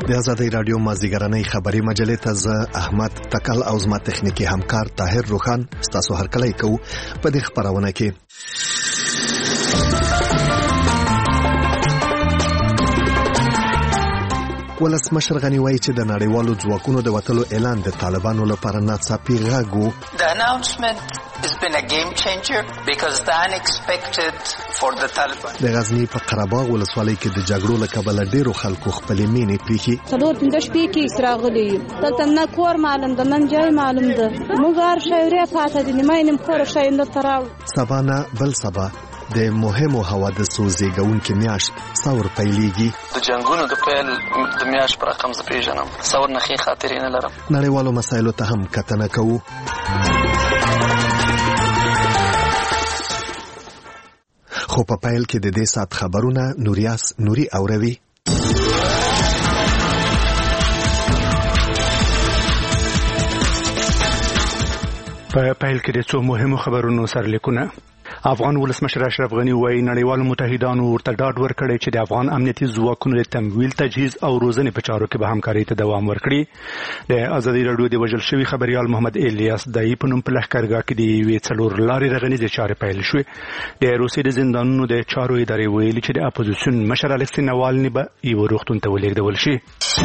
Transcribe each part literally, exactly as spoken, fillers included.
د آزادۍ رادیو مازیګرنۍ خبري مجلې ته زه احمد تکل او زما تخنیکی همکار طاهر روخان ستاسو هرکلی کوو په دې خبرونه کې. ولسمشر غني وایي چې د نړیوالو ځواکونو د وټلو اعلان د طالبانو لپاره ناڅاپي غږ و. The announcement has been a game changer because the unexpected for the Taliban. د غزنی په قرهباغ ولسوالۍ کې د جګړو له کبله ډیرو خلکو خپلې مینې پریښي. څلور پنځه شپې کې راغلي یو دلته نه کور معلوم ده نه جای معلوم ده موږ هر شی ورې پاته دي نیمه نیم کور شی نه تراو سبا نه بل سبا د مهمو حوادثو زیږونکې میاشت ثور پیلېږي. د جنګونو د پیل د میاشت پر رقم زه پیژنم ثور نه ښې خاطرې نه لرم. نړیوالو مسایلو ته هم کتنه کوو. خو په پیل کې د دې سات خبرونه نوریاس نوري اوروي. په پیل کې د څو مهمو خبرونو سرلیکونه. افغان ولسمشر اشرف غني وایي نړیوالو متحدانو ورته ډاډ ورکړی چې د افغان امنیتي ځواکونو د تمویل تجهیز او روزنې په چارو کې به همکارۍ ته دوام ورکړي. د آزادۍ راډیو د وژل شوي خبريال محمد الیاس دای په نوم په لښکرګاه کې د یوې څلور لارې رغنیزې چارې پیل شوې. د روسیې د زندانونو د چارو ادارې ویلي چې د اپوزیسیون مشر الکسی ناوالني به یو روغتون ته ولېږدول شي.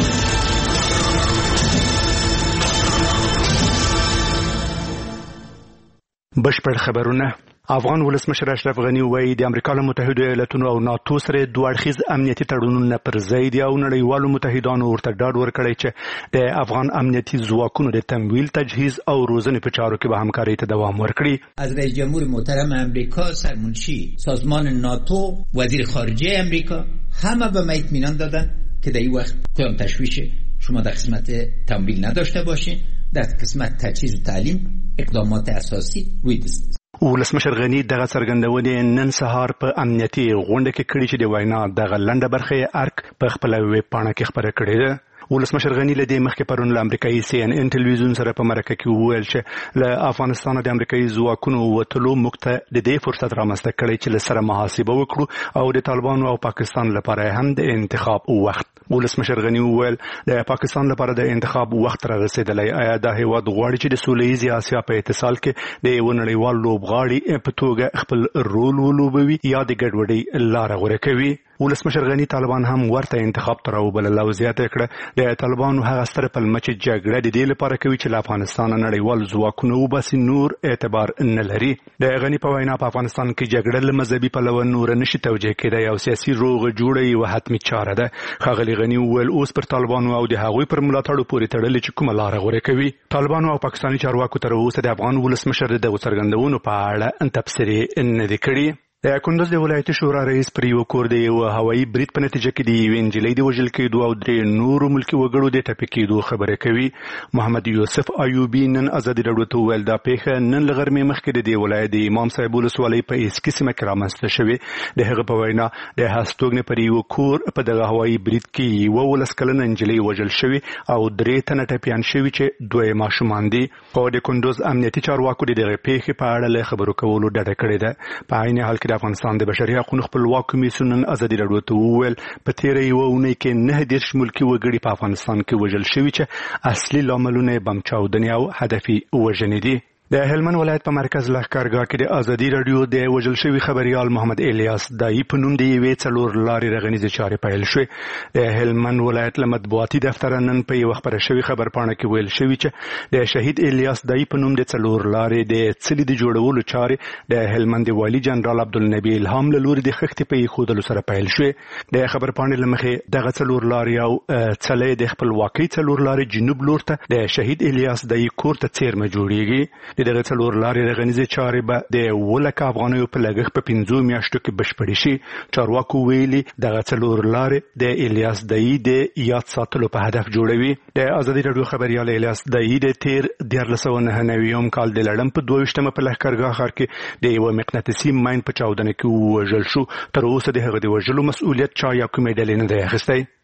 بشپړ خبرونه. افغان ولسمشر اشرف غني وایي د امریکا له متحده ایالاتونو او ناتو سره دوه اړخیز امنیتي تړونونه پر ځای دي او نړیوالو متحدانو ورته ډاډ ورکړی چې د افغان امنیتي ځواکونو د تمویل تجهیز او روزنې په چارو کې به همکارۍ ته دوام ورکړي. از رئیس جمهور محترم امریکا، سرمنشی سازمان ناتو، وزیر خارجه امریکا همه به من اطمینان دادن که در این وقت کدام تشویش شما در قسمت تمویل نداشته باشین. در قسمت تجهیز و تعلیم اقدامات اساسی روی دست. ولسمشر غني دغه څرګندونې نن سهار په امنیتي غونډه کې کړې چې د وینا دغه لنډه برخه ارک په خپل ویب پاڼه کې خبره کړې ده. ولسمشر غني له دې مخکې پرون له امریکایي سی ان ان ټلویزیون سره په مرکه کې وویل چې له افغانستان د امریکایي ځواکونو وټلو موږ ته د دې فرصت رامنځته کړی چې له سره محاسبه وکړو او د طالبانو او پاکستان لپاره هم د انتخاب وخت. ولسمشر غني وویل د پاکستان لپاره د انتخاب وخت را رسیدلی. آیا دا هیواد غواړي چې د سولهییزې اسیا په اتصال کې د یو نړیوال لوبغاړي په توګه خپل رول ولوبوي یا د ګډوډۍ لاره غوره کوي؟ ولسمشر غني طالبان هم ورته انتخاب ته راوبلل او زیاته کړه د طالبانو هغه ستره پلمه چې جګړه د دې لپاره کوي چې له افغانستان نړیوال ځواکونه وباسي نور اعتبار نه لري. د غني په وینا په افغانستان کې جګړه له مذهبي پلوه نور نشي توجیه کېدای او سیاسي روغ جوړه یو حتمي چاره ده. ښاغلي غني وویل اوس پر طالبانو او د هغوی پر ملاتړو پورې تړلې چې کومه لاره غوره کوي. طالبانو او پاکستاني چارواکو تر اوسه د افغان ولسمشر دغه څرګندونو په اړه تبصرې نه دي کړې. د کندوز د ولایتي شورا رئیس پر یو کور د یو هوایي برید په نتیجه کې د یوې نجلۍ د وژل کېدو او درې نورو ملکي وګړو د ټپي کېدو خبره کوي. محمد یوسف ایوبي نن آزادي راډیو ته وویل دا پیښه نن له غرمې مخکې د دې ولایت د امام صاحب ولسوالۍ په اسکي سیمه کې رامنځته شوې. د هغه په وینا د هستوګنې پر یو کور په دغه هوایي برید کې یوه ولس کلنه نجلۍ وژل شوې او درې تنه ټپیان شوي چې دوه یې ماشومان دي. خو د کندوز امنیتي چارواکو د دغې پیښې په اړه له خبرو کولو ډډه کړې ده. په عین حال کې د افغانستان د بشري حقوقو خپلواک کمیسیون نن آزادي راډیو ته وویل په تیره یوه اونۍ کې نهه دېرش ملکي وګړي په افغانستان کې وژل شوي چې اصلي لاملونه یې بم چاودنې او هدفي وژنې دي. د هلمند ولایت په مرکز لښکرګاه کې د آزادي راډیو د وژل شوي خبريال محمد الیاس دای په نوم د یوې څلور لارې رغنیزې چارې پیل شوې. د هلمند ولایت له مطبوعاتي دفتر نن په یوه خبره شوي خبرپاڼه کې ویل شوي چې د شهید الیاس دای په نوم د څلور لارې د څلي د جوړولو چارې د هلمند والي جنرال عبدالنبي الهام له لوري د خښتې په ایښودلو سره پیل شوې. د خبرپاڼې له مخې دغه څلور لارې او څلی د خپلواکۍ څلور لارې جنوب لور ته د شهید الیاس دای کور ته څیرمه جوړیږي. دغه څلور لارې رغنیزې چارې به د اووه لکه افغانیو په لګښت په پنځو میاشتو کې بشپړې شي. چارواکو ویلي دغه څلور لارې د الیاس دای د یاد ساتلو په هدف جوړوي. د آزادي راډیو خبريال الیاس دای د تیر دیارلس سوه نهه نوي کال د لړم په دوه ویشتمه په لښکرګاه ښار کې د یوه مقناطیسي ماین په چاودنه کې ووژل شو. تر اوسه د هغه د وژلو مسؤلیت چا یا کومې ډلې نه دی اخیستی.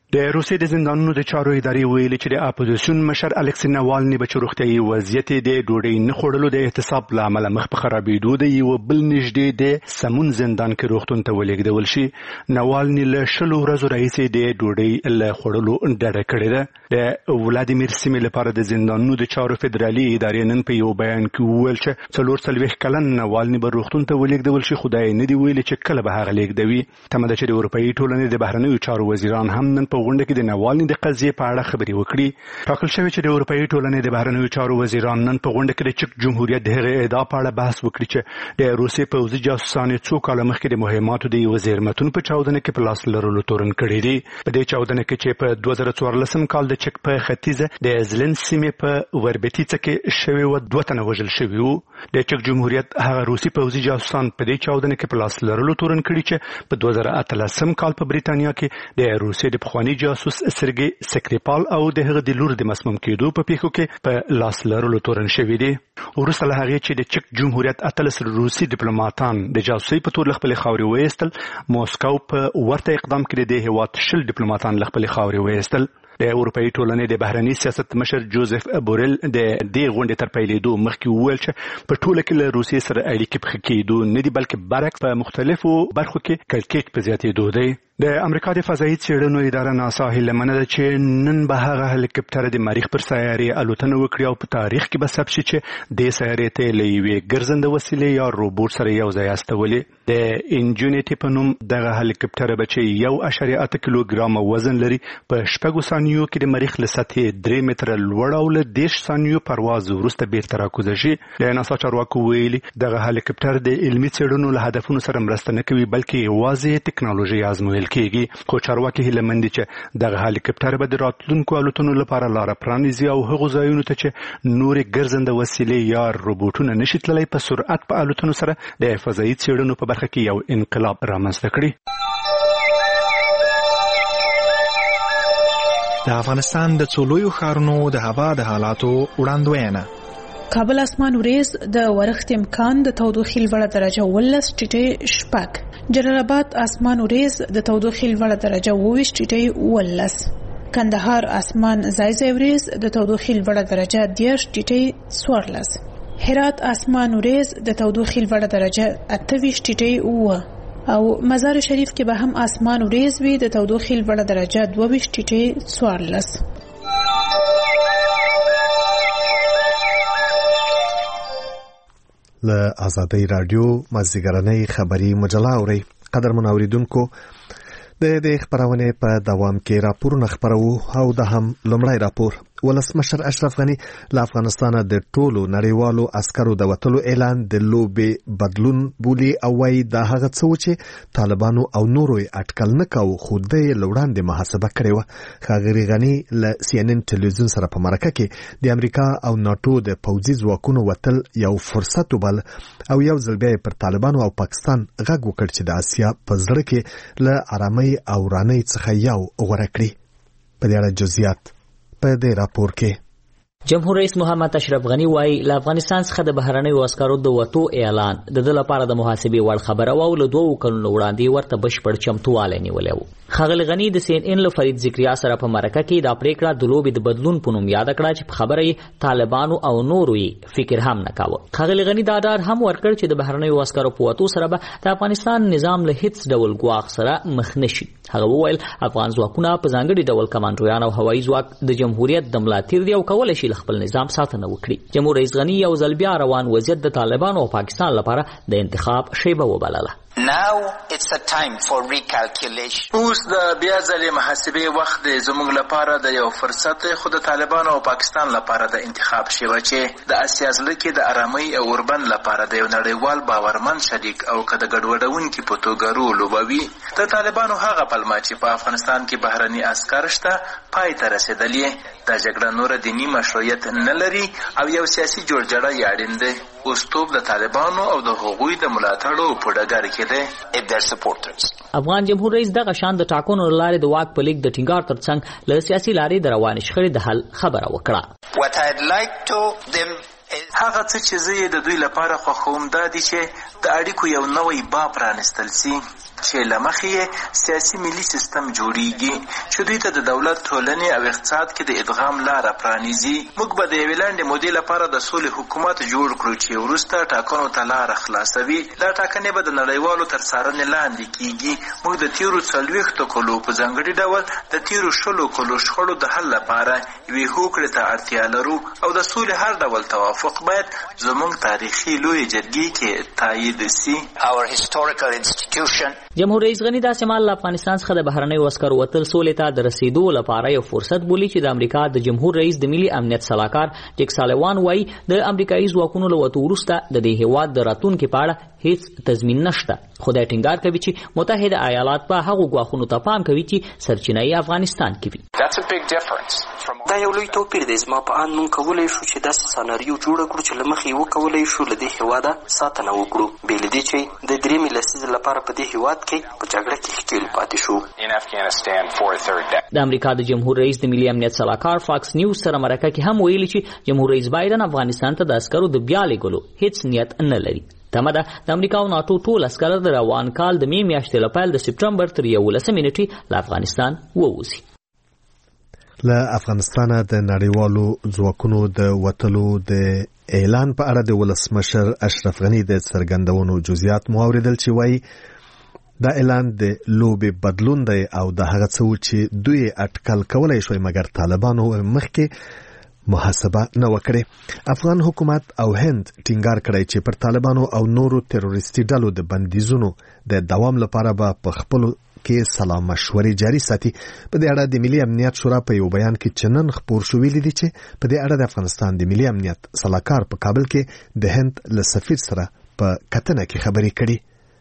د روسیې د زندانونو د چارو ادارې ویلي چې د اپوزیسیون مشر الکسی ناوالني به چې روغتیایي وضعیت د ډوډۍ نه خوړلو د احتساب له امله مخ په خرابېدو د یو بل نږدې د سمون زندان کې روغتون ته ولېږدول شي. ناوالني له شلو ورځو راهیسې د ډوډۍ له خوړلو ډډه کړې ده. د ولادیمیر سیمې لپاره د زندانونو د چارو فدرالي ادارې نن په یو بیان کې وویل چې څلور څلوېښت کلن ناوالني به روغتون ته ولېږدول شي، خو دا یې نه دي ویلي چې کله به هغه لېږدوي. تمه ده چې د اروپایي ټولنې د بهرنیو چارو وزیران هم نن په غونډه کې د ناوالني د قضیې په اړه خبرې وکړي. ټاکل شوی چې د اروپایي ټولنې د بهرنیو چارو وزیران نن په غونډه کې د چک جمهوریت د هغې ادعا په اړه بحث وکړي چې د روسیې پوځي جاسوسانو څو کاله مخکې د مهماتو د یوه زیرمتون په چاودنه کې په لاس لرلو تورن کړي دي. په دې چاودنه کې چې په دوه زره څوارلسم کال د چک په ختیځه د زلن سیمې په وربتیڅه کې شوي وو، دوه تنه وژل شوي وو. د چک جمهوریت هغه روسي پوځي جاسوسان په دې چاودنه کې په لاس لرلو تورن کړي چې په دوه زره اتلسم کال په بریتانیا کې د روسیې د پخواني جاسوس سرګي سکریپال او د هغه د لور د مسموم کېدو په پیښو کې په لاس لرلو تورن شوي دي. وروسته له هغې چې د چک جمهوریت اتلس روسي ډیپلوماتان د جاسوسۍ په تور له خپلې خاورې وایستل، موسکو په ورته اقدام کې د دې هېواد شل ډیپلوماتان له خپلې خاورې وایستل. د اروپایي ټولنې د بهرني سیاست مشر جوزف بورل د دې غونډې تر پیلېدو مخکې وویل چې په ټوله کې له روسیې سره اړیکې په ښه کېدو نه دي، بلکې برعکس په مختلفو برخو کې کړکېچ په زیاتېدو دی. د امریکا د فضایي څېړنو اداره ناسا هیله منه ده چې نن به هغه هلیکاپټر د مریخ پر سیارې الوتنه وکړي او په تاریخ کې به ثبت شي چې دې سیارې ته له یوې ګرځنده وسیلې یا روبوټ سره یو ځای استولې. د انجینیټي په نوم دغه هلیکاپټر به چې یو اعشاریه اته کیلوګرامه وزن لري، په شپږو ثانیو کې د مریخ له سطحې درې متره لوړ او له دېرش ثانیو پرواز وروسته بیرته راکوزه شي. د ناسا چارواکو ویلي دغه هلیکاپټر د علمي څېړنو له هدفونو سره مرسته نه کوي، بلکې یوازې ټکنالوژي ازمویل کېږي. خو چارواکي هیله مند دي چې دغه هلیکاپټر به د راتلونکو الوتنو لپاره لاره پرانیزي او هغو ځایونو ته چې نورې ګرځنده وسیلې یا روبوټونه نشي تللی په سرعت په الوتنو سره د فضایي څېړنو په برخه کې یو انقلاب رامنځته کړي. د افغانستان د څو لویو ښارونو د هوا د حالاتو وړاندوینه. کابل اسمان وریځ، د ورښت امکان، د تودوخې لوړه درجه ولس ټیټې شپږ. جلال آباد اسمان وریځ، د تودوخې لوړه درجه اوویشت ټیټې ولس. کندهار اسمان ځای ځای وریځ، د تودوخې لوړه درجه دېرش ټیټې څوارلس. هرات اسمان وریځ، د تودوخې لوړه درجه اته ویشت ټیټې اووه. او مزار شریف کې به هم اسمان وریځ وي، د تودوخې لوړه درجه دوه ویشت ټیټې څوارلس. له آزادۍ راډیو مازدیګرنۍ خبري مجله اورئ. قدرمن اوریدونکو، د دې خبرونې په دوام کې راپورونه خبرو او د هم لومړی راپور. ولسمشر اشرف غنی له افغانستانه د ټولو نړیوالو عسکرو د وتلو اعلان د لوبې بدلون بولي او وايي دا هغه څه چې طالبانو او نورو یې اټکل نه کاوه، خو د یې له وړاندې محاسبه کړې وه. ښاغلي غني له سی ان ان ټلویزیون سره په مرکه کې د امریکا او ناټو د پوځي ځواکونو وتل یو فرصت وبل او یو ځل بیا پر طالبانو او پاکستان غږ وکړ چې د اسیا په زړه کې له آرامۍ او رانۍ څخه یو غوره کړي. په دې اړه جزئیات په دې راپور کې. جمهور رئیس محمد اشرف غنی وايي له افغانستان څخه د بهرنیو عسکرو د وتو اعلان د د لپاره د محاسبې وړ خبره او له دوه کلونو وړاندې ورته بشپړ چمتوالی نیولی و. ښاغلي غني د سی ان ان له فرید ذکریا سره په مرکه کې دا پریکړه د لوبې د بدلون په نوم یاد کړه چې په خبره یې طالبانو او نورو یې فکر هم نه کاوه. ښاغلي غني دا ډاډ هم ورکړ چې د بهرنیو عسکرو په وتو سره به د افغانستان نظام له هیڅ ډول ګواښ سره مخ نشي. هغه وویل افغان ځواکونه په ځانګړي ډول کمانډویان او هوایي ځواک د جمهوریت د ملاتړ دی او کولی شي خپل نظام ساتنه وکړي. جمهور رئیس غني یو ځل بیا روان وضعیت د طالبانو او پاکستان لپاره د انتخاب شیبه وبلله. Now it's a time for recalculation. اوس د بیا ځلې محاسبې وخت دی. زموږ لپاره د یو فرصت دی، خو د طالبانو او پاکستان لپاره د انتخاب شیوه چې د اسیا ځله کې د آرامۍ او اوربند لپاره د یو نړیوال باورمن شریک او که د ګډوډونکي په توګه رول لوبوي. د طالبانو هغه پلمه چې په افغانستان کې بهرني عسکر شته پای ته رسېدلې. دا جګړه نوره دیني مشروعیت نه لري او یو سیاسي جوړجاړی یې اړین دی. اوستوب د طالبانو او د هغوی د ملاتړو په ډګر کې دی. افغان جمهور رئیس دغه شان د ټاکنو لارې د واک په لیک د ټینګار ترڅنګ له سیاسي لارې د روانې شخړې د حل خبره وکړه. What I'd like to them هغه څه چې زه یې د دوی لپاره خوښوم دا دي چې د اړیکو یو نوی باب پرانیستل سي چې له مخې یې سیاسي ملي سیستم جوړیږي چې دوی ته د دولت، ټولنې او اقتصاد کې د ادغام لاره پرانیزي. موږ به د یوې لنډې مودې لپاره د سولې حکومت جوړ کړو چې وروسته ټاکنو ته لاره خلاصوي. دا ټاکنې به د نړیوالو تر څارنې لاندې کیږي. موږ د تیرو څلوېښتو کلو په ځانګړي ډول د تیرو شلو کلو شخړو د حل لپاره یوې هوکړې ته اړتیا لرو او د سولې هر ډول توافق باید زموږ تاریخي لویې جرګې کې تایید سي. Our historical institution جمهور رئیس غنی دا سمال له افغانستان څخه د بهرنیو عسکرو وتل سولې ته د رسیدو لپاره یو فرصت بولی چې د امریکا د جمهور رئیس د ملي امنیت صلاحکار جیک سالیوان وایي د امریکایي ځواکونو له وتو وروسته د دې هېواد د راتلونکي په اړه هیڅ تضمین نشته. خو دا ټینګار کوي چې متحده ایالات په هغو ګواښونو ته پام کوي چې سرچینه یې افغانستان کې وي. دا یو لوی توپیر دی. زما په اند موږ کولی شو چې داسې سناریو جوړه کړو چې له مخې یې وکولی شو له دې هېواده ساتنه وکړو، بې له دې چې د درېیمې لسیزې لپاره په دې هېواد کې په جګړه کې ښکېل پاتې شو. د امریکا د جمهور رئیس د ملي امنیت صلاحکار فاکس نیوز سره مرکه کې هم ویلي چې جمهور رئیس بایدن افغانستان ته د عسکرو د بیا لېږلو هیڅ نیت نه لري. تمه ده د امریکا او ناټو ټول عسکر د روان کال د مې میاشتې له پیل د سپټمبر تر یولسمې نیټې له افغانستان ووځي. له افغانستانه د نړیوالو ځواکونو د وتلو د اعلان په اړه د ولسمشر اشرف غني د څرګندونو جزئیات مو اوریدل چې وایي دا اعلان د لوبې بدلون دی او د هغه څه چې دوی اټکل کولای شوی مګر طالبانو مخکې محاسبه نه وکړي. افغان حکومت او هند ټینګار کړی چې پر طالبانو او نورو تروریستي ډلو د بندیزونو د دوام لپاره به په خپلو کې سلا مشورې جاري ساتي. په دې اړه د ملي امنیت شورا په یو بیان کې چنن خبر شو ویلي دي چې په دې اړه د افغانستان د ملي امنیت صلاحکار په کابل کې د هند له سفیر سره په کتنه کې خبرې کړي.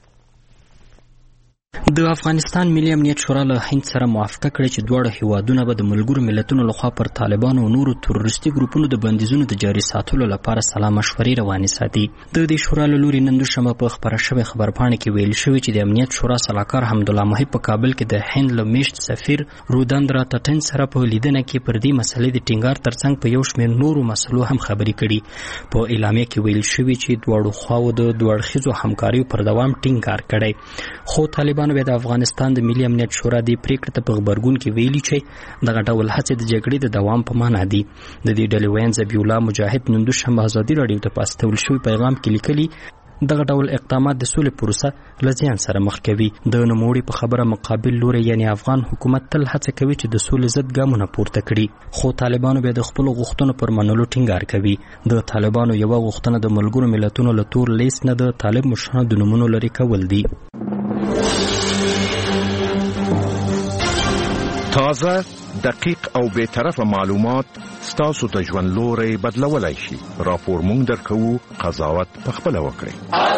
د افغانستان ملي امنیت شورا له هند سره موافقه کړې چې دواړه هیوادونه به د ملګرو ملتونو لخوا پر طالبانو او نورو تروریستي ګروپونو د بندیزونو د جاري ساتلو لپاره سلا مشورې روانې ساتي. د دې شورا له لوري نن دوشنبه په خبره شوې خبرپاڼه کې ویل شوی چې د امنیت شورا صلاحکار حمدالله محب په کابل کې د هند له میشت سفیر رودندرا تټن سره په لیدنه کې پر دې مسلې د ټینګار ترڅنګ په یو شمېر نورو مسلو هم خبرې کړي. په اعلامیه کې ویل شوی چې دواړو خواو د دوړخیزو همکاریو پر دوام ټینګار کړي. خو طالبانو به د افغانستان د ملي امنیت شورا د پریکړې ته په خبرګون کې ویلي چې دغه ډول هڅې د جګړې د دوام په معنا دي. د دې ډلې وین ذبیح الله مجاهد نن دوشنبه ازادي راډیو ته په استول شوی پیغام کې لیکلي دغه ډول اقدامات د سولې پروسه له زیان سره مخ کوي. د نوموړي په خبره مقابل لوري یعنی افغان حکومت تل هڅه کوي چې د سولې ضد ګامونه پورته کړي، خو طالبانو به د خپل غوښتنو پر منلو ټینګار کوي. د طالبانو یو غوښتنه د ملګرو ملتونو له تور لیست نه د طالب مشرانو د نومونو لري کول دي. تازه، دقیق او بے طرفه معلومات ستاسو ته ژوند لوري بدلولای شي. راپور مونږ درکو، قضاوت پخپله وکړئ.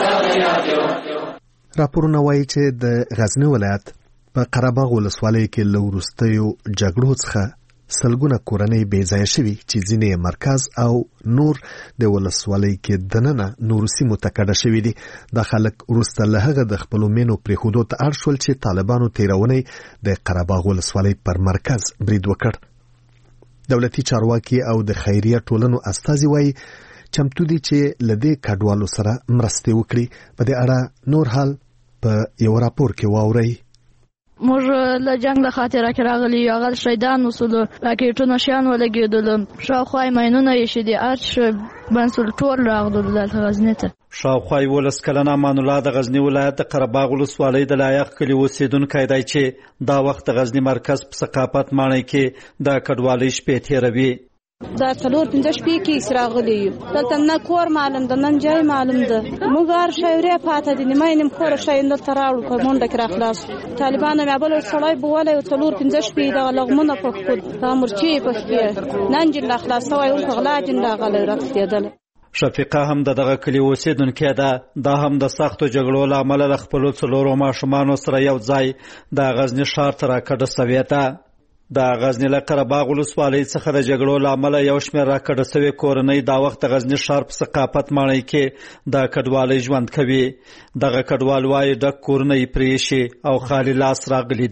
راپورونه وایي چې د غزنی ولایت په قرهباغ ولسوالۍ کې له وروستیو جګړو څخه سلګونه کورنۍ بې ځایه شوي چې ځینې مرکز او نور د ولسوالۍ کې دننه نورو سیمو ته کډه شوي دي. دا خلک وروسته له هغه د خپلو مینو پرېښودو ته اړ شول چې طالبانو تېرونی د قرهباغ ولسوالۍ پر مرکز برید وکړ. دولتي چارواکي او د خیریه ټولنو استازي وایي چمتو دي چې له دې کډوالو سره مرستې وکړي. په دې اړه نور حال په یو راپور کې واورئ. موږ له جنگ له خاطره کې راغلي یو، هغه شهیدان وسولو، راکېټونه شیان ولګېدل، شاوخوا یې ماینونه ایښي دي، ارچ بنسل ټول راغلل دلته غزني ته. شاوخوا یولس کلنه امان الله د غزني ولایت د قرهباغ ولسوالۍ د لایق کلي اوسېدونکی دی چې دا وخت د غزني مرکز په ثقافت ماڼۍ کې د کډوالۍ شپې تېروي. دا څلور پنځه شپې کې راغلي یو، دلته نه کور معلوم ده نه جای معلوم ده. موږ هر شی ورې پاته دي، نیمه نیم کور شی دلته راوړو په منډه کې راخلاص. طالبانو مې بل سړی بوله یو څلور پنځه شپې د لغمونه په خود دا مرچی په کې نن جن خلاص وای او غلا جن راغله راځېدل. شفیقه هم دغه کلی اوسېدونکې ده. دا هم د سختو جګړو له امله له خپلو څلورو ماشومانو سره یو ځای د غزني ښار ته راکډه سوې ده. د غزني له قرهباغ ولسوالۍ څخه د جګړو له امله یو شمېر راکډه سوې کورنۍ دا وخت د غزني ښار په ثقافت ماڼۍ کې د کډوالۍ ژوند کوي. دغه کډوال وایي ډک کورونه یې پرې ایښي او خالي لاس راغلي دي.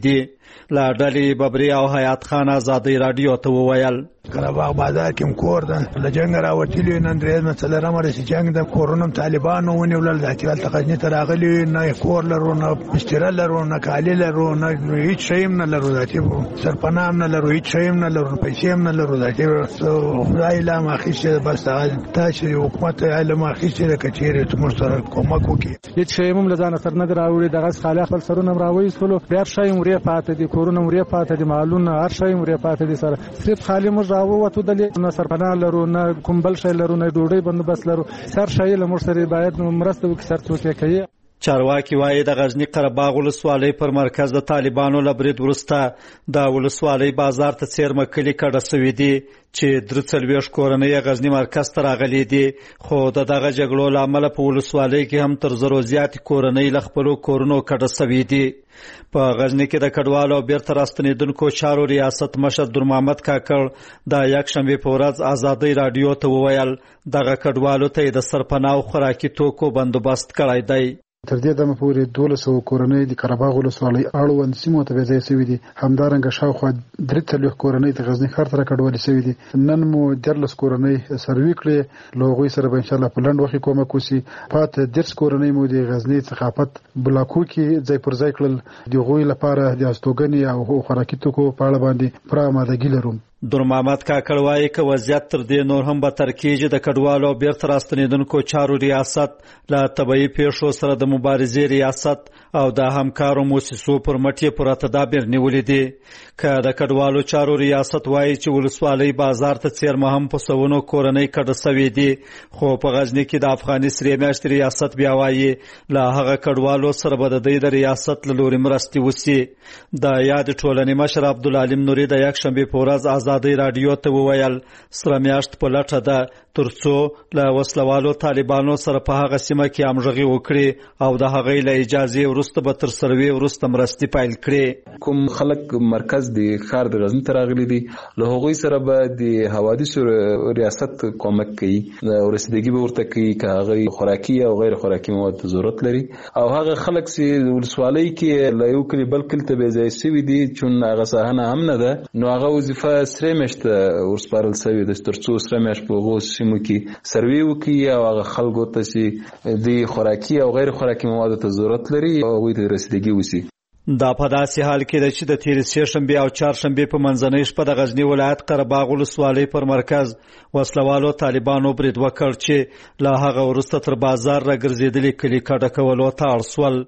لا ډلې ببري او حیات خان ازادي رادیو ته وویل قرهباغ بازار کې کور ده له جنګ راوتلی نن درې مسله رامره چې جنگ د کورونم طالبانو ونیول د اتیال تقنی ته راغلی نه کور لرو نه استراله لرو نه کالی لرو نه هیڅ شی نه لرو داتې سرپنام نه لرو هیڅ شی نه لرو پیسې نه لرو داتې خدای لا ماخیشه بس تاسو حکومت علم ماخیشه کچېره ته مستر کومک وکړي هیڅ شی هم لزان سر نه راوړي دغه خاله خپل سرونه راوړي سولو بیا شی مورې پاتې دي کورونه مورې پاتې دي مالونه هر شی مورې پاتې دي سره صرف خالی مر راوته دلې نه سرپناه لرو نه کوم بل شی لرو نه ډوډۍ بندوبست لرو سر شی له مر سره باید مرسته وکړي سر څوک کوي چارواکي وایي د غزنی قرهباغ ولسوالۍ پر مرکز د طالبانو له برید وروسته د ولسوالۍ بازار ته څیرمه کلي کډه سوي دي چې درې څلوېښت کورنۍ غزنی مرکز ته راغلي دي خو د دغه جګړو له امله په ولسوالۍ کې هم تر زرو زیاتې کورنۍ له خپلو کورونو کډه سوي دي په غزنی کې د کډوالو او بیرته راستنېدونکو چارو ریاست مشر درمحمد کاکړ د یکشنبې په ورځ ازادۍ راډیو ته وویل دغه کډوالو ته یې د سرپناه او خوراکي توکو بندوبست کړی دی تر دې دمه پورې دولس سوه کورنۍ د قرهباغ ولسوالۍ اړوند سیمو ته ویځای سوي دي همدارنګه شاوخوا درې څلوېښت کورنۍ د غزني ښار ته راکډوالې سوي دي نن مو دیارلس کورنۍ سروي کړې له هغوی سره به انشاءالله په لنډ وخت کې کومک وسي پاته دېرش کورنۍ مو د غزني ثقافت بلاکو کې ځای پر ځای کړل د هغوی لپاره د هستوګنې او خوراکي توکو په اړه باندې پوره امادګي لرو درمحمد کاکړ وایي که وضعیت تر دې نور هم بدتر کېږي د کډوالو او بیرته راستنېدونکو چارو ریاست له طبیعي پیښو سره د مبارزې ریاست او د همکارو موسسو پر مټ یې پوره تدابیر نیولي دي که د کډوالو چارو ریاست وایي چې ولسوالۍ بازار ته څیرمه هم په سوونو کورنۍ کډه سوي دي خو په غزني کې د افغاني سرې میاشتې ریاست بیا وایي له هغه کډوالو سره به د دوی د ریاست له لوري مرستې وسي د یادې ټولنې مشر عبدالعلیم نوري د یکشنبې په ورځ ازادۍ راډیو ته وویل سره میاشت په لټه ده ترڅو له وسلوالو طالبانو سره په هغه سیمه کې همغږي وکړي او د هغې له اجازې وروسته به تر سروې وروسته مرستې پیل کړي کوم خلک مرکز د ښار د غزني ته راغلي دي له هغوی سره به د حوادثو ریاست کومک کوي او رسیدګي به ورته کوي که هغوی خوراکي او غیر خوراکي مواد ته ضرورت لري او هغه خلک چې ولسوالۍ کې له یو کلي بل کلي ته بې ځای سوي دي چون هغه ساحه ناامنه ده نو هغه وظیفه سرې میاشت ورسپارل سوي ده تر څو سره میاشت په هغو سیمو کې سروې وکړي او هغه خلکو ته چې د خوراکي او غیر خوراکي موادو ته ضرورت لري او هغوی ته رسیدګي وسي دا په داسې حال کې ده چې د تېرې سې شنبې او چهارشنبې په منځنۍ شپه د غزني ولایت قرهباغ ولسوالۍ پر مرکز وسلوالو طالبانو برید وکړ چې له هغه وروسته تر بازار راګرځېدلي کلي کډه کولو ته اړ سول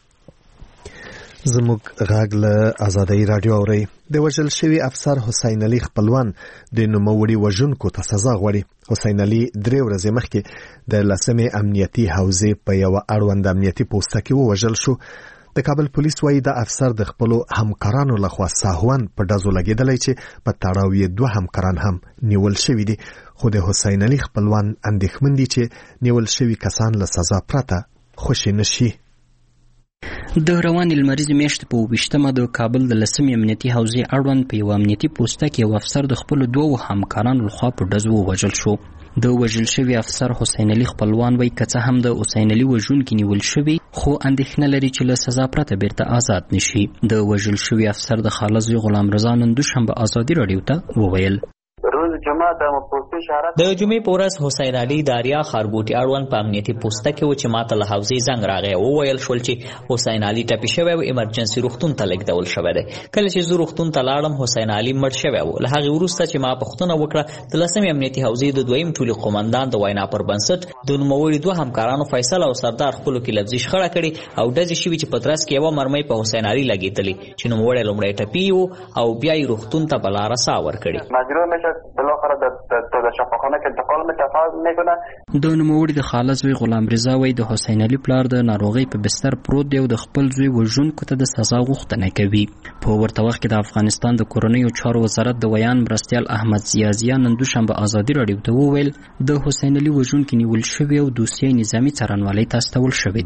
زموږ غږ له ازادۍ راډیو اورئ د وژل شوي افسر حسین علي خپلوان د نوموړي وژونکو ته سزا غواړي حسین علي درې ورځې مخکې د لسمې امنیتي حوزې په یوه اړوند امنیتي پوسته کې ووژل شو د کابل پولیس وایي د افسر د خپلو همکارانو لخوا ساهون په ډزو لګېدلی چې په تړاو یې دوه همکاران هم نیول شوي دي خو د حسین علي خپلوان اندېښمن دي چې نیول شوي کسان له سزا پرته خوشي نشي د روانې لمریزې میاشتې په اوویشتمه د کابل د لسمې امنیتي حوزې اړوند په یوه امنیتي پوسته کې یو افسر د خپلو دوو همکارانو لخوا په ډزو ووژل شو د وژل شوي افسر حسین علي خپلوان وایي که څه هم د حسین علي وژونکي نیول شوي خو اندېښنه لري چې له سزا پرته بیرته آزاد نشي د وژل شوي افسر د خاله زوی غلام رضا نن دوشنبه ازادي راډیو ته وویل د جمعې په ورځ حسین علي د آریا ښارګوټي اړوند په امنیتي پوسته کې و چې ماته له حوزې زنګ راغی وویل شول چې حسین علي ټپي شوی او ایمرجنسي روغتون ته لېږدول شوی دی کله چې زه روغتون ته لاړم حسین علي مړ شوی و له هغې وروسته چې ما پوښتنه وکړه د لسمې امنیتي حوزې د دویم ټولي قومندان د وینا پر بنسټ د نوموړي دوه همکارانو فیصل او سردار خپلو کې لفظي شخړه کړې او ډزې شوي چې په ترڅ کې یوه مرمۍ په حسین علي لګېدلې چې نوموړی لومړی ټپي و او بیا یې روغتون ته په لاره ساه ورکړې د نوموړي د خاله زوی غلام رضا وایي د حسین علي پلار د ناروغۍ په بستر پروت دی او د خپل زوی وژونکو ته د سزا غوښتنه کوي په ورته وخت کې د افغانستان د کورنیو چارو وزارت د ویان مرستیال احمد ضیاضیه نن دوشنبه ازادي راډیو ته وویل د حسین علي وژونکي نیول شوي او دوسیه نظامي څارنوالۍ ته استول شوې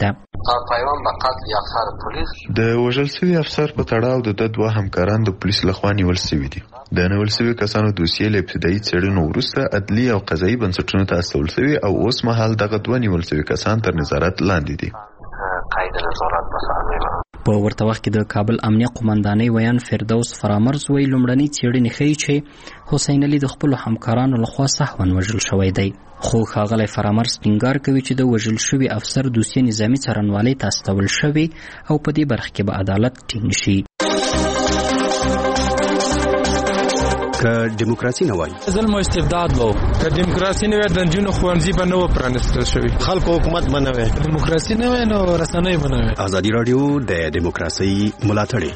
ده د وژل شوي افسر په تړاو د ده دوه همکاران د پولیس لخوا نیول شوي دي د نیول شوي کسانو دوسیې له ابتدایي څېړنو وروسته عدلي او قضایي بنسټونو ته استول شوي او اوس مهال دغه دوه نیول شوي کسان تر نظارت لاندې دي په ورته وخت کې د کابل امنیه قومندانۍ ویان فردوس فرامرز وی لومړنۍ څېړنې ښیي چې حسین علي د خپلو همکارانو لخوا سهوا وژل شوی دی. خو ښاغلی فرامرز ټینګار کوي چې د وژل شوي افسر دوسیه نظامي څارنوالۍ ته استول شوې او په دې برخه کې به عدالت ټینګ شي. که دیموکراسي نه وای ظلم او استبداد وو، که دیموکراسي نه وای د نجونو ښوونځي به نه و پرانیستل شوي، خلکو حکومت به نه وای، دیموکراسي نه وای نو رسنۍ به نه وای. ازادي راډیو د دیموکراسي ملاتړی.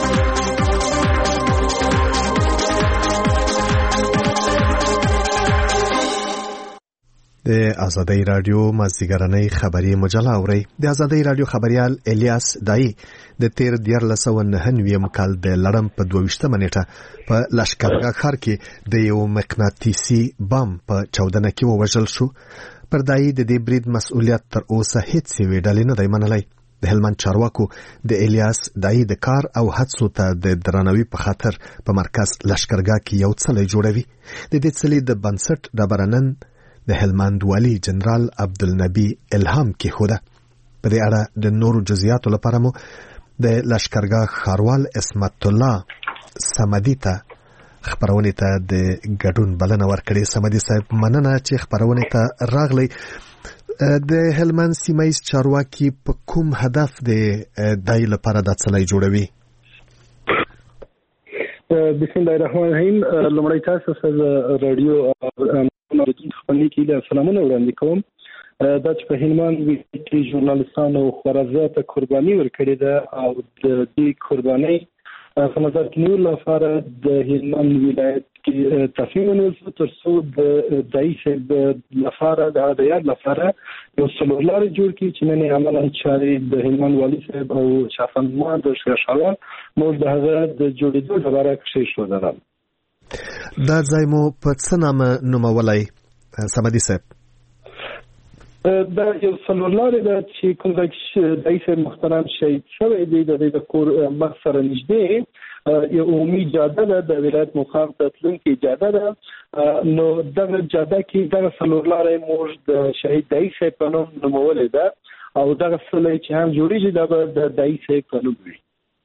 د ازادي راډیو مازدیګرنۍ خبري مجله اوري. د ازادي راډیو خبريال الیاس دای د تیر دیارلس سوه نهه نوي کال د لړم په دوه ویشتمه نیټه په لښکرګاه ښار کې د یو مقناطیسي بم په چاودنه کې ووژل شو. پر دای د دې برید مسؤلیت تر اوسه هیڅ یوې ډلې نه دی منلی. د هلمند چارواکو د الیاس دای د کار او هڅو ته د درناوي په خاطر په مرکز لښکرګاه کې یو څلی جوړوي. د دې څلي د بنسټ ډبرنن د هلمند والی جنرال عبدالنبی الهام کې خوده. په دې اړه د نورو جزئیاتو لپاره مو د لښکرګاه ښاروال اسمت الله صمدي ته خبرونه ته د ګډون بلنه ورکړې. صمدي صاحب مننه چې خبرونه ته راغلی. د هلمند سیمایي چارواکي په کوم هدف د دای لپاره د څلای جوړوي؟ بسم الله الرحمن الرحیم. لومړی تاسو سره رادیو خپلنی کې له سلامونه وړاندې کوم. دا چې په هلمند کې ژورنالستانو خورا زیاته قرباني ورکړې ده او د دې قربانۍ په نظر کې نیولو لپاره د هلمند ولایت کې تصمیم ونیول شو تر څو د دای صاحب لپاره د یاد لپاره یو څلورلارې جوړ کړي چې نن عملاً چارې د هلمند والي صاحب او شافندما د شاشاوان موږ د هغه د جوړېدو لپاره کښېښودل. دا ځای مو په څه نامه نومولی صمدي صاحب؟ دا یو څلورلارې ده چې کوم ځای کې دای صاحب محترم شهید شوی دی د دې د کور مخ سره نږدې یو عمومي جاده ده د ولایت مقام ته تلونکې جاده ده. نو دغه جاده کې دغه څلورلارې موږ د شهید دای صاحب په نوم نومولې ده او دغه څلی چې هم جوړېږي دا به د دای صاحب په نوم وي.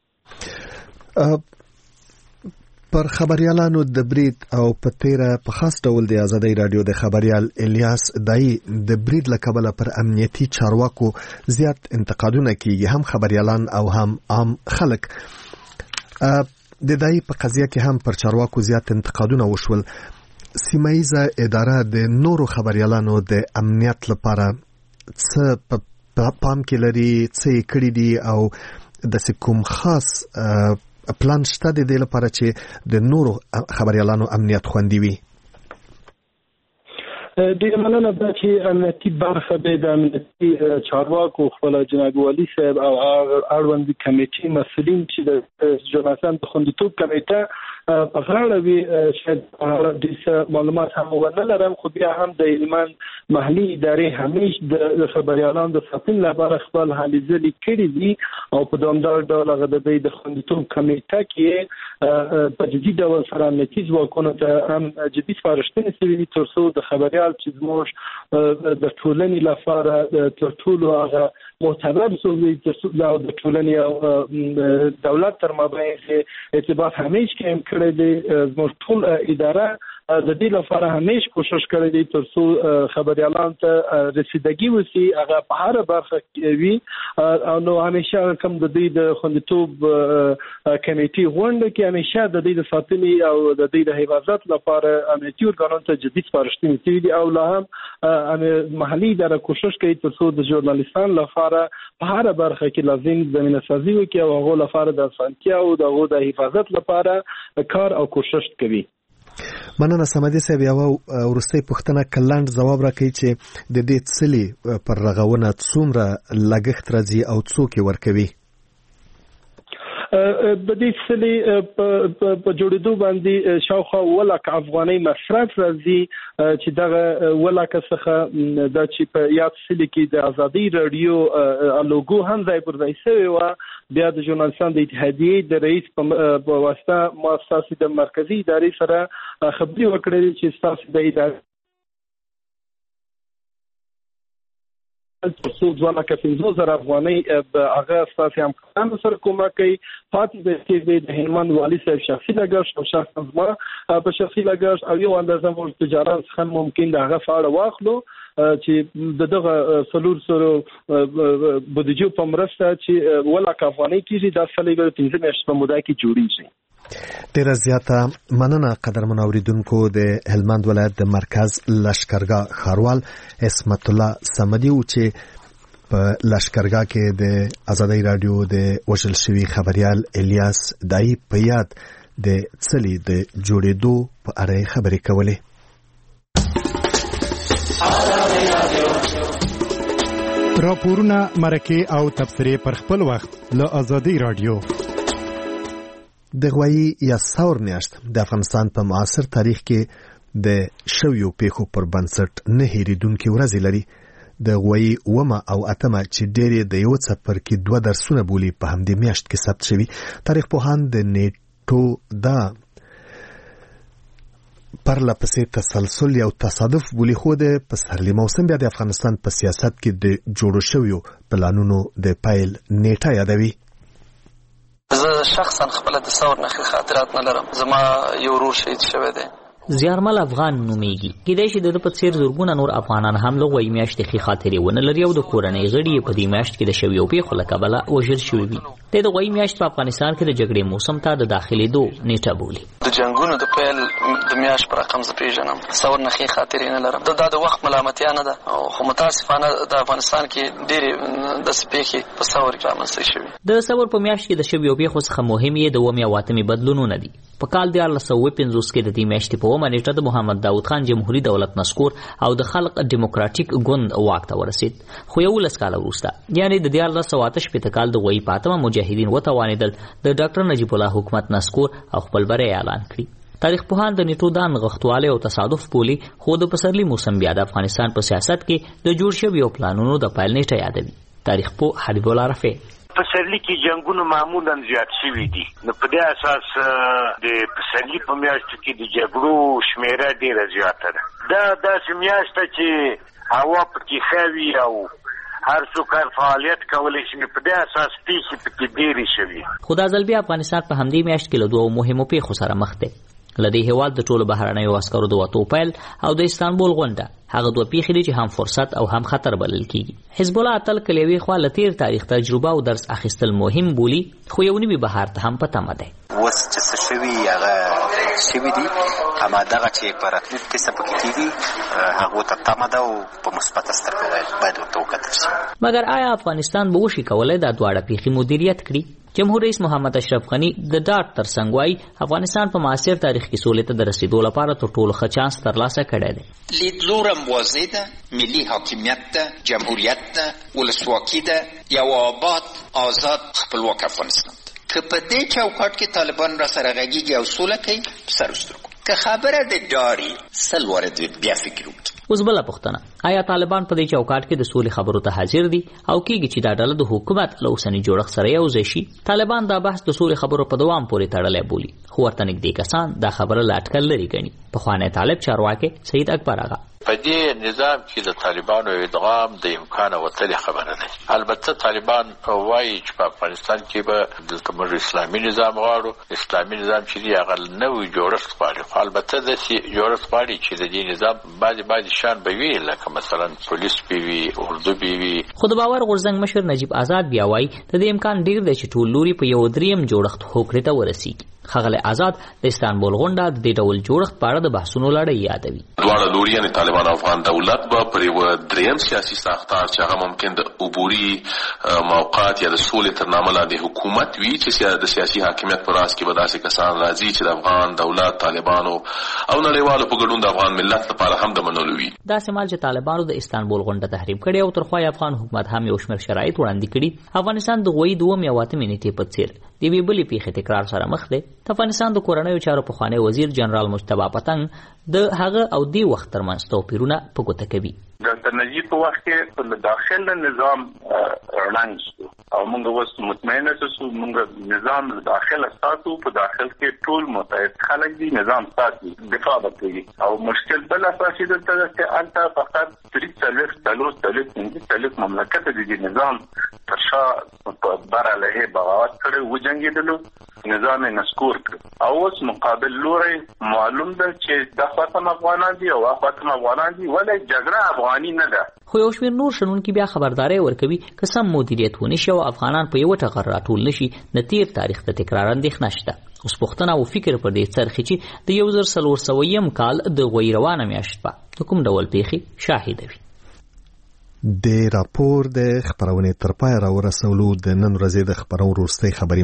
پر خبريالانو د برید او په تیره په خاص ډول د ازادي راډیو د خبريال الیاس دای د برید لکبله پر امنیتي چارواکو زیات انتقادونه کیږي، هم خبريالان او هم عام خلک. د دای په قضیه کې هم پر چارواکو زیات انتقادونه وشول. سیمایزه اداره د نورو خبريالانو د امنیت لپاره څه په پام کې لري، څه کړی دي او د کوم خاص پلان شته د دې لپاره چې د نورو خبريالانو امنیت خوندي وي؟ ډېر مننه ده چې امنیتي برخه به د امنیتي چارواکو خپل جناب والي صاحب او اړوند کمیټې مسؤلین چې د ژورنالستانو د خوندیتوب کمیټه په غاړه وي شاید د معلومات هم ونه لرم، خو بیا هم د هلمند محلي ادارې همیش د خبريالانو د ساتنې لپاره خپل هلې ځلې کړي دي او په دوامدار ډول هغه د د خوندیتوب کمیټه کې په جدي ډول سره امنیتي ځواکونو ته هم جدي سپارښتنې شوي دي تر څو د خبريال چې زموږ د ټولنې لپاره تر ټولو هغه معتبر څوک دی تر څو د ټولنې او دولت تر مابین ارتباط همیش قایم کړی دی. زموږ ټول اداره د دې لپاره همیش کوشش کړی دی تر څو خبريالانو ته رسیدګي وسی هغه په هر برخه کې وي. نو همیشه کوم د دې د خوندیتوب کمیټې غونډه کې همیشه د دې د ساتنې او د دې د حفاظت لپاره امنیتي ارګانونو ته جدي سپارښتنې شوي دي او لا هم محلي اداره کوشش کوي تر څو د ژورنالستانو لپاره په هر برخه کې لازم زمینه سازي وکړي او هغه لپاره د اسانتیا او د هغه د حفاظت لپاره کار او کوشش کوي. مننه صمدي صاحب. یو ورستۍ پوښتنه کلاند جواب راکړي چې د دې څلي پر رغونه څومره لګښت راځي او څوک ورکوي؟ د دې څلي په جوړېدو باندې شاوخوا اووه لکه افغانۍ مصرف راځي چې دغه اووه لکه څخه دا چې په یاد څلي کې د ازادي راډیو لوګو هم ځای پر ځای شوی وه. بیا د ژورنالستانو د اتحادیې د رئیس په واسطه ما ستاسې د مرکزي ادارې سره خبرې وکړې چې ستاسې د ادارې ترڅو دوه لکه پنځه زره افغانۍ هغه ستاسو همکارانو سره کومک کوي. پاتې به کې د هلمند والي صاحب شخصي لګښت او شخصا زما په شخصي لګښت او یو اندازه مول تجارت څخه ممکن د هغه فاړه واخلو چې د دغه سلور سره بودیجه په مرسته چې ولکه افغانۍ کیږي د سلیګر پنځه میاشتې په موده کې جوړیږي. ډیر زیاته مننه قدرمن اوریدونکو. د هلمند ولایت د مرکز لشکرګاه ښاروال اسمت الله صمدي و چې په لشکرګاه کې د ازادي رادیو د وشل شوی خبريال الیاس دای په یاد د څلی د جوړېدو په اړه خبرې کولې. راپورونه مرکه او تبصرې پر خپل وخت له ازادي رادیو. د غوایی یا ثور میاشت د افغانستان په معاصر تاریخ کې د شویو پیښو پر بنسټ نه هېریدونکې ورځې لري. د غوایی ومه او اتمه چې ډېرې د یو څپر کې دوه درسونه بولي په همدې میاشت کې ثبت شوي. تاریخ پوهان د نیټو دا پرله پسې تسلسل یا تصادف بولي، خو د پسرلي موسم بیا د افغانستان په سیاست کې د جوړو شویو پلانونو د پایل نیټه یادوي. زه شخصا خپل د ثور نه خاطرات نه لرم. زما یو ورور شهید شوی دی. زیارمل افغان نومیږي. کېدای شي د په څیر زورګونه نور افغانان هم له غوي میاشتې خې خاطرې ونه لري او د کورنۍ غړي په دې میاشت کې د شویو پیښو له کبله وژل شوي وي. د غوي میاشت په افغانستان کې د جګړې موسم ته د داخلېدو نیټه بولي. د جنگونو د پیل د میاشت پر رقم زه پیژنم. ثور نه خې خاطرې نه لرم. دا د وخت ملامتیا نه ده او خو متاسفانه د افغانستان کې ډېرې د سپېخي په ثور کې رامنځته شوي. د ثور په میاشت کې د شویو پیښو څخه مهم یې د ومې او اتمې بدلونونه دي. په کال د اولس سوه پنځوس کې د دې میاشتې په ومه نیټه د محمد داود خان جمهوریت دولت نسکور او د خلق ډیموکراټیک ګوند واک ته ورسید. خو یو لس کاله وروسته یعنی د دیار لس سوه اته شپېته کال د غوي پاتمه مجاهدین وتوانېدل د ډاکټر نجیب الله حکومت نسکور او خپل بری اعلان کړي. تاریخ پوهان د نیټو دا نغښتوالی او تصادف بولي، خو د پسرلي موسم بیا د افغانستان په سیاست کې د جوړ شویو پلانونو د پیل نیټه یادوي. تاریخ پوه حبیب الله رفیع پسرلی کې جنگونو معمولا زیات شوي دي، نو په دې اساس د پسرلی په میاشتو کې د جګړو شمیره ډیره زیاته ده. دا داسې میاشت ده چې هوا پکې ښه وي او هر څوک هر فعالیت کولی شي، نو په دې اساس پیښې پکې ډېرې شوي. خو دا ځل بیا افغانستان په همدې میاشت کې له دوو مهمو پیښو سره مخ دی. له دې هېواد د ټولو بهرنیو عسکرو د وتو پیل او د استانبول غونډه، هغه دوه پیښې دي چې هم فرصت او هم خطر بلل کیږي. حزب الله اتل کله یوې خوا له تیر تاریخ تجربه او درس اخیستل مهم بولي، خو یو نوي بهار ته هم په تمه دی. اوس چې څه شوي هغه شوي دي، همدغه چې په راتلونکي کې څه پکې کېږي هغو ته تمه ده او په مثبته سترګه باید ورته وکتل شي. مګر آیا افغانستان به وشي کولی دا دواړه پیښې مدیریت کړي؟ جمهور رئیس محمد اشرف غنی د ډاټ ترڅنګ وایي افغانستان په معاصر تاریخ کې سولې ته د رسیدو لپاره تر ټولو ښه چانس ترلاسه کړی دی. لیدلورم واضح ده، ملي حاکمیت ده، جمهوریت ده، ولسواکي ده، یو آباد آزاد خپلواک افغانستان ده. که په دې چوکاټ کې طالبان را سره غږیږي او سوله کوي، په سر وسترګو که خبره د ډاري سل وارد بیا فکر وکړي. اوس بله پوښتنه، آیا طالبان په دې چوکاټ کې د سولې خبرو ته حاضر دي او کېږي چې دا ډله د حکومت له اوسني جوړښت سره یو ځای شي؟ طالبان دا بحث د سولې خبرو په دوام پورې تړلی بولي، خو ورته نږدې کسان دا خبره له اټکل لرې ګڼي. پخوانی طالب چارواکی سید اکبر آغا په دې نظام کې د طالبانو ادغام د امکان وتلې خبره ده. البته طالبان وایي چې په افغانستان کې به دلته موږ اسلامي نظام غواړو. اسلامي نظام چې دی هغه نوی جوړښت غواړي، خو البته داسې جوړښت غواړي چې د دې نظام بعضې بعضې شیان به وي، لکه مثلا پولیس به وي، اردو به وي. خو د باور غورځنګ مشر نجیب آزاد بیا وایي د دې امکان ډېر دی چې ټول لوري په یو دریم جوړښت هوکړې ته ورسیږي. ښاغلی آزاد د استانبول غونډه د دې ډول جوړښت په اړه د بحثونو لړۍ یادوي. دواړه لوري یعنې طالبان او افغان دولت به پر یوه دریم سیاسي ساختار چې هغه ممکن د عبوري موقعات یا د سولې تر نامه لاندې حکومت وي، چې د سیاسي حاکمیت په راس کې به داسې کسان راځي چې د افغان دولت، طالبانو او نړیوالو په ګډون د افغان ملت لپاره هم د منلو وي. داسې مال چې طالبانو د استانبول غونډه تحریم کړې او تر خوا افغان حکومت هم یو شمېر شرایط وړاندې کړي، افغانستان د غوي دوم یا اتمې نیټې په څېر د یوې بلې پیښې تکرار سره مخ دی. د افغانستان د کورنیو چارو پخوانی وزیر جنرال مجتبی پتنګ د هغه او دی وخت ترمنځ توپیرونه په ګوته کوي. ډاکټر نجیب په وخت کې په داخل نظام رڼنګ شو او موږ اوس مطمئنه شو موږ نظام داخل ساتو په داخل کې ټول متحد خلک دي نظام ساتي دفاع وکړي او مشکل بل اساسي د چې انت فقط تریت څلور څلور څلور پنځه څلور مملکت دي نظام تر شا په بار له بغاوت کړي و جنګیدلو نظام نسکور کړ او اوس مقابل لوري معلوم ده چې د خاطر افغانان دي او خاطر افغانان دي ولې جګړه افغاني نه ده. خو یو شمېر نور شنونکي بیا خبرداري ورکوي که سم مدیریت ونشي او افغانان په یو ټغر راټول نشي د تیر تاریخ ته تکرار اندېښنه شته. اوس پوښتنه او فکر پر دې څرخي چې د یو زر څلور سوه یم کال د غوی روانه میاشت په کوم ډول پیښې شاهده وي. د راپور د خبرونې تر پای را ورسولو د نن ورځې د خبرونو وروستۍ خبرې